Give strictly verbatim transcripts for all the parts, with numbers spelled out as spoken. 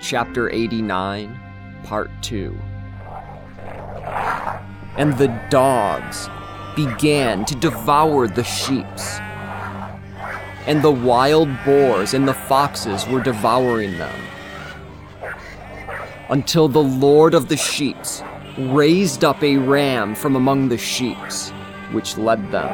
chapter eighty-nine, part two. And the dogs began to devour the sheeps, and the wild boars and the foxes were devouring them, until the Lord of the sheeps raised up a ram from among the sheeps, which led them.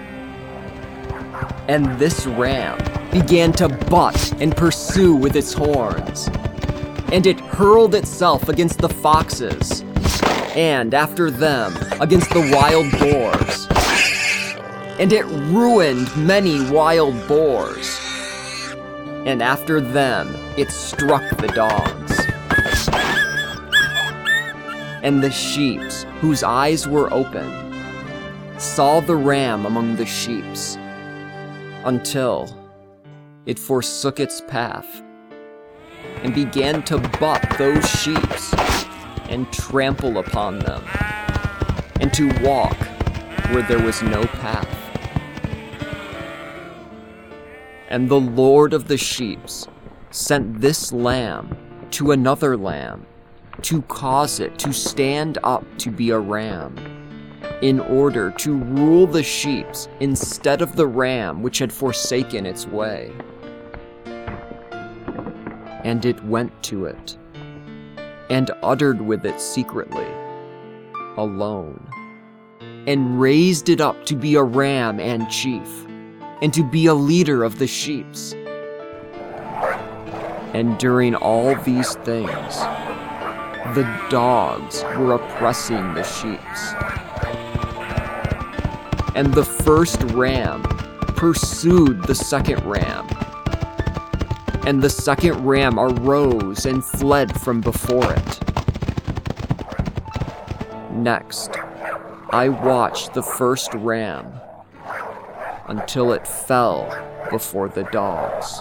And this ram began to butt and pursue with its horns, and it hurled itself against the foxes, and after them against the wild boars. And it ruined many wild boars, and after them it struck the dogs. And the sheeps, whose eyes were open, saw the ram among the sheeps, until it forsook its path, and began to butt those sheeps, and trample upon them, and to walk where there was no path. And the Lord of the sheeps sent this lamb to another lamb, to cause it to stand up to be a ram, in order to rule the sheeps instead of the ram which had forsaken its way. And it went to it, and uttered with it secretly, alone, and raised it up to be a ram and chief, and to be a leader of the sheeps. And during all these things, the dogs were oppressing the sheeps. And the first ram pursued the second ram, and the second ram arose and fled from before it. Next, I watched the first ram until it fell before the dogs.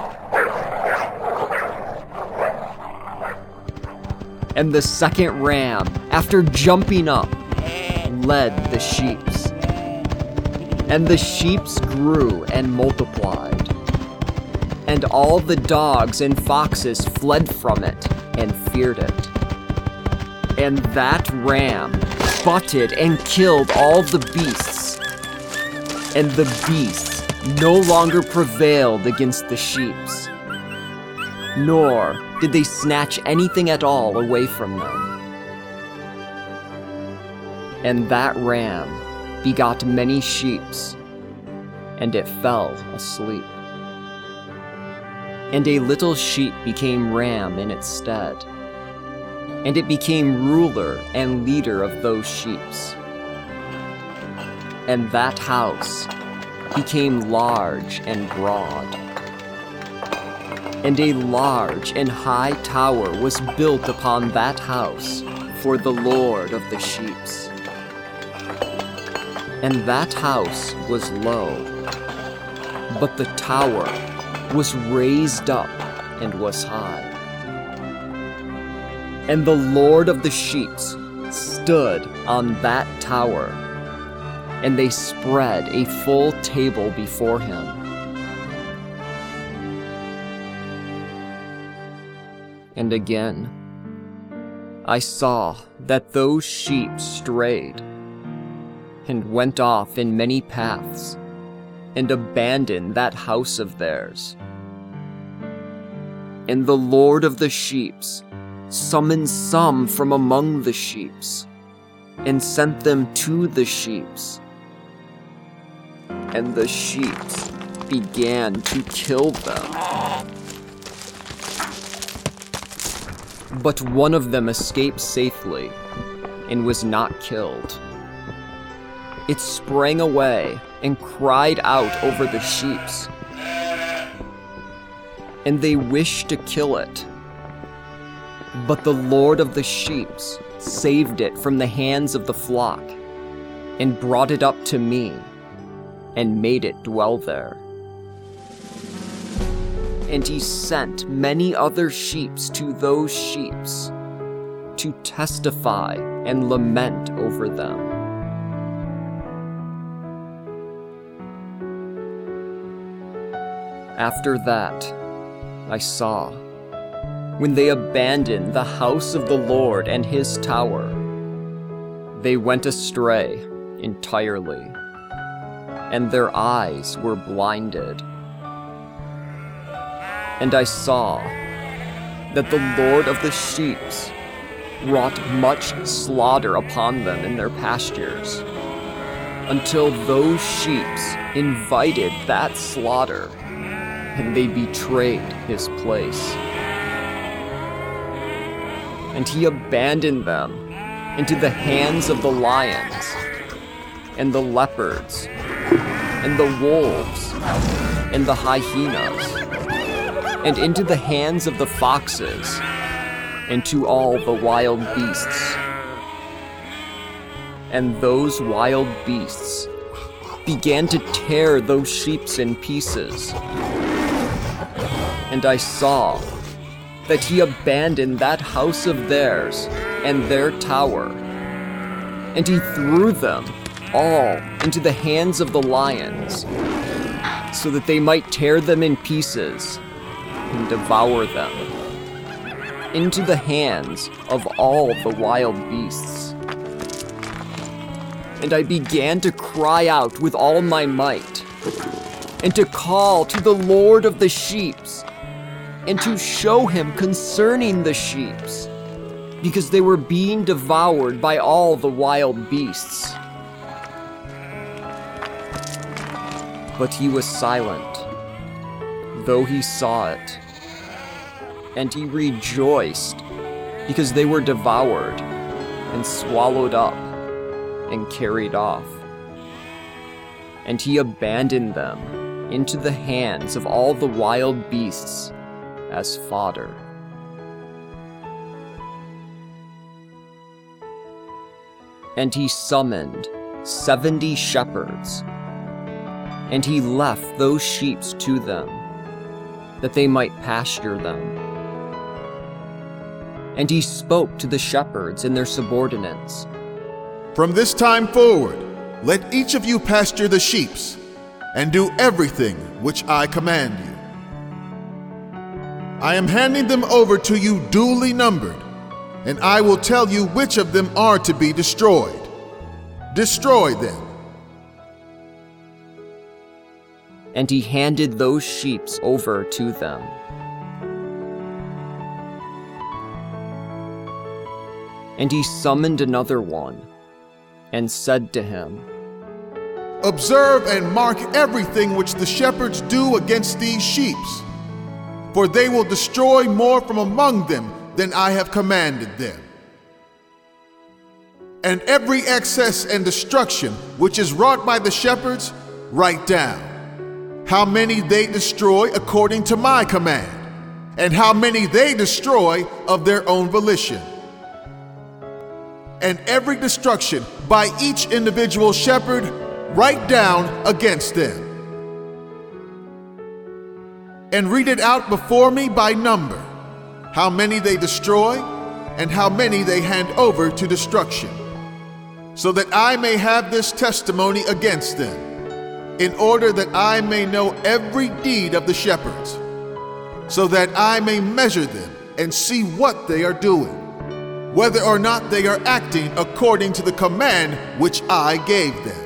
And the second ram, after jumping up, led the sheeps. And the sheeps grew and multiplied, and all the dogs and foxes fled from it and feared it. And that ram butted and killed all the beasts, and the beasts no longer prevailed against the sheeps, nor did they snatch anything at all away from them. And that ram begot many sheeps, and it fell asleep. And a little sheep became ram in its stead, and it became ruler and leader of those sheeps. And that house became large and broad, and a large and high tower was built upon that house for the Lord of the sheeps. And that house was low, but the tower was raised up and was high. And the Lord of the sheeps stood on that tower, and they spread a full table before him. And again, I saw that those sheep strayed, and went off in many paths, and abandoned that house of theirs. And the Lord of the sheeps summoned some from among the sheeps, and sent them to the sheeps. And the sheeps began to kill them. But one of them escaped safely, and was not killed. It sprang away and cried out over the sheeps, and they wished to kill it. But the Lord of the sheeps saved it from the hands of the flock, and brought it up to me, and made it dwell there. And he sent many other sheeps to those sheeps, to testify and lament over them. After that, I saw, when they abandoned the house of the Lord and his tower. They went astray entirely, and their eyes were blinded. And I saw that the Lord of the sheep wrought much slaughter upon them in their pastures, until those sheep invited that slaughter, and they betrayed his place. And he abandoned them into the hands of the lions, and the leopards, and the wolves, and the hyenas, and into the hands of the foxes, and to all the wild beasts. And those wild beasts began to tear those sheep in pieces. And I saw that he abandoned that house of theirs and their tower, and he threw them all into the hands of the lions, so that they might tear them in pieces and devour them, into the hands of all the wild beasts. And I began to cry out with all my might, and to call to the Lord of the sheep, and to show him concerning the sheep, because they were being devoured by all the wild beasts. But he was silent, though he saw it, and he rejoiced because they were devoured and swallowed up and carried off. And he abandoned them into the hands of all the wild beasts as fodder. And he summoned seventy shepherds, and he left those sheep to them, that they might pasture them. And he spoke to the shepherds and their subordinates. From this time forward, let each of you pasture the sheep, and do everything which I command you. I am handing them over to you duly numbered, and I will tell you which of them are to be destroyed. Destroy them. And he handed those sheep over to them. And he summoned another one, and said to him, Observe and mark everything which the shepherds do against these sheep, for they will destroy more from among them than I have commanded them. And every excess and destruction which is wrought by the shepherds, write down, how many they destroy according to my command, and how many they destroy of their own volition. And every destruction by each individual shepherd, write down against them. And read it out before me by number, how many they destroy, and how many they hand over to destruction, so that I may have this testimony against them, in order that I may know every deed of the shepherds, so that I may measure them and see what they are doing, whether or not they are acting according to the command which I gave them.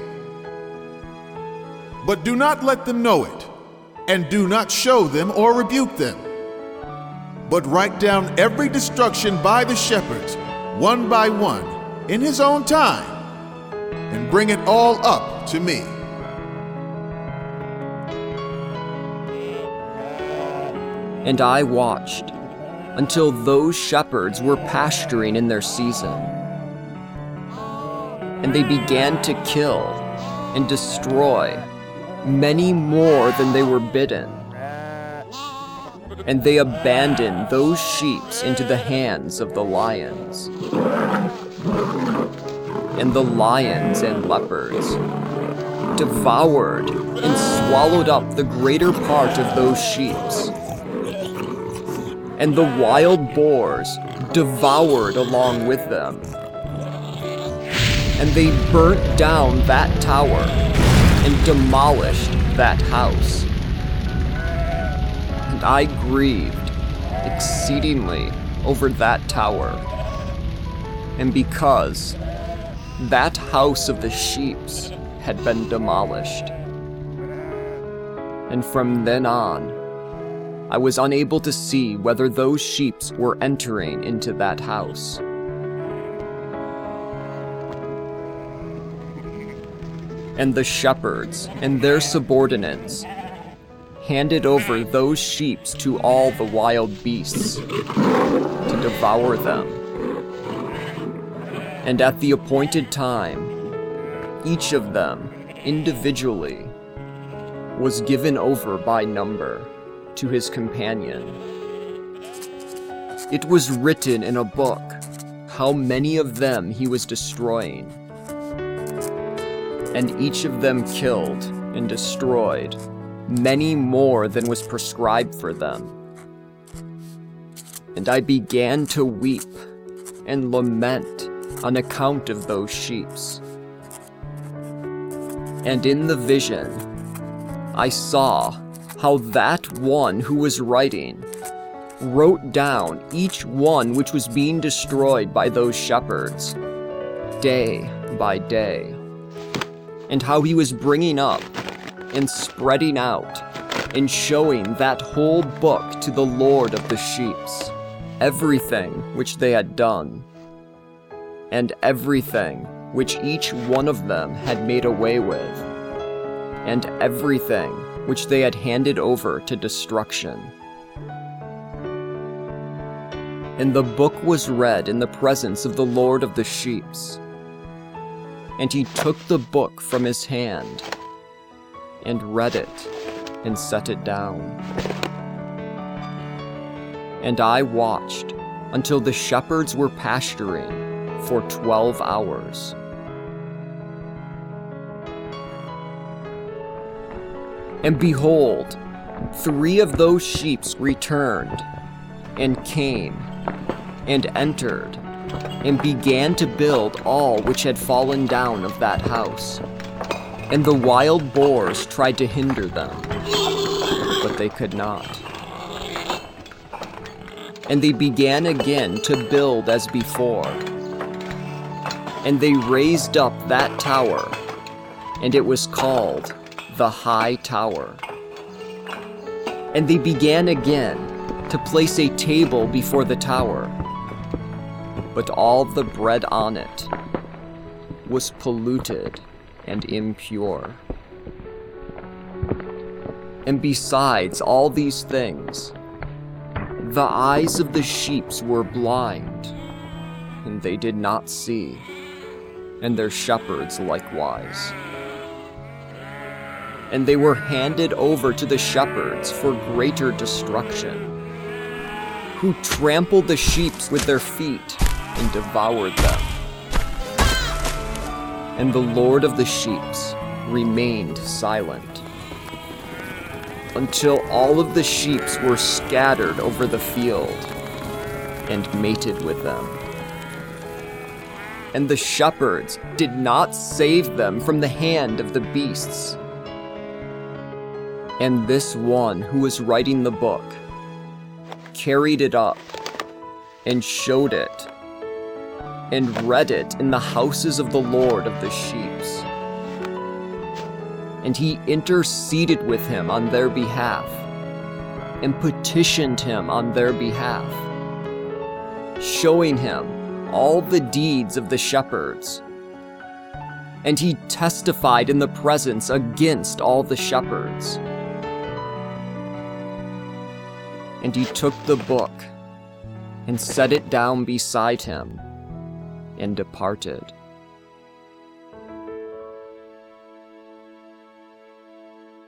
But do not let them know it, and do not show them or rebuke them, but write down every destruction by the shepherds, one by one, in his own time, and bring it all up to me. And I watched until those shepherds were pasturing in their season. And they began to kill and destroy many more than they were bidden. And they abandoned those sheep into the hands of the lions. And the lions and leopards devoured and swallowed up the greater part of those sheep. And the wild boars devoured along with them. And they burnt down that tower and demolished that house. And I grieved exceedingly over that tower. And because that house of the sheep's had been demolished. And from then on, I was unable to see whether those sheep were entering into that house. And the shepherds and their subordinates handed over those sheep to all the wild beasts to devour them. And at the appointed time, each of them, individually, was given over by number to his companion. It was written in a book how many of them he was destroying. And each of them killed and destroyed many more than was prescribed for them. And I began to weep and lament on account of those sheep. And in the vision, I saw how that one who was writing wrote down each one which was being destroyed by those shepherds, day by day, and how he was bringing up and spreading out and showing that whole book to the Lord of the sheeps, everything which they had done, and everything which each one of them had made away with, and everything which they had handed over to destruction. And the book was read in the presence of the Lord of the sheeps. And he took the book from his hand, and read it, and set it down. And I watched until the shepherds were pasturing for twelve hours. And behold, three of those sheep returned, and came, and entered, and began to build all which had fallen down of that house. And the wild boars tried to hinder them, but they could not. And they began again to build as before. And they raised up that tower, and it was called the High Tower. And they began again to place a table before the tower, but all the bread on it was polluted and impure. And besides all these things, the eyes of the sheep were blind, and they did not see, and their shepherds likewise. And they were handed over to the shepherds for greater destruction, who trampled the sheep with their feet and devoured them. And the Lord of the sheep remained silent, until all of the sheep were scattered over the field and mated with them. And the shepherds did not save them from the hand of the beasts. And this one who was writing the book carried it up and showed it and read it in the houses of the Lord of the sheeps. And he interceded with him on their behalf and petitioned him on their behalf, showing him all the deeds of the shepherds. And he testified in the presence against all the shepherds. And he took the book and set it down beside him and departed.